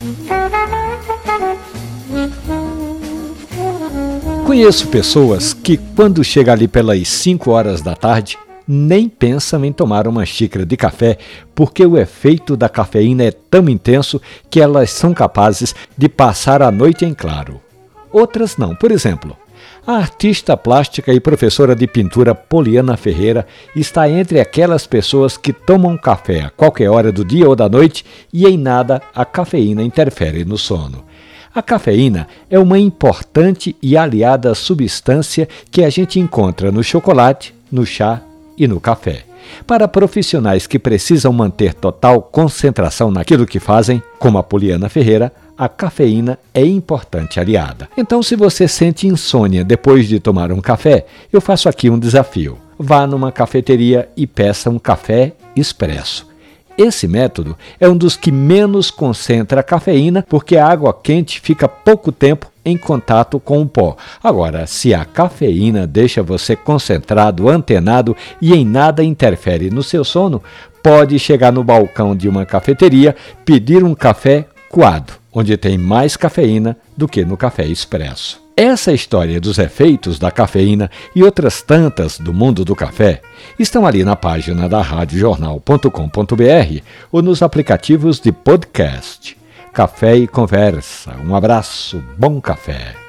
Conheço pessoas que, quando chega ali pelas 5 horas da tarde, nem pensam em tomar uma xícara de café, porque o efeito da cafeína é tão intenso que elas são capazes de passar a noite em claro. Outras não. Por exemplo, a artista plástica e professora de pintura Poliana Ferreira está entre aquelas pessoas que tomam café a qualquer hora do dia ou da noite e em nada a cafeína interfere no sono. A cafeína é uma importante e aliada substância que a gente encontra no chocolate, no chá e no café. Para profissionais que precisam manter total concentração naquilo que fazem, como a Poliana Ferreira, a cafeína é importante aliada. Então, se você sente insônia depois de tomar um café, eu faço aqui um desafio. Vá numa cafeteria e peça um café expresso. Esse método é um dos que menos concentra a cafeína, porque a água quente fica pouco tempo em contato com o pó. Agora, se a cafeína deixa você concentrado, antenado e em nada interfere no seu sono, pode chegar no balcão de uma cafeteria, pedir um café coado, onde tem mais cafeína do que no café expresso. Essa história dos efeitos da cafeína e outras tantas do mundo do café estão ali na página da radiojornal.com.br ou nos aplicativos de podcast. Café e Conversa. Um abraço, bom café.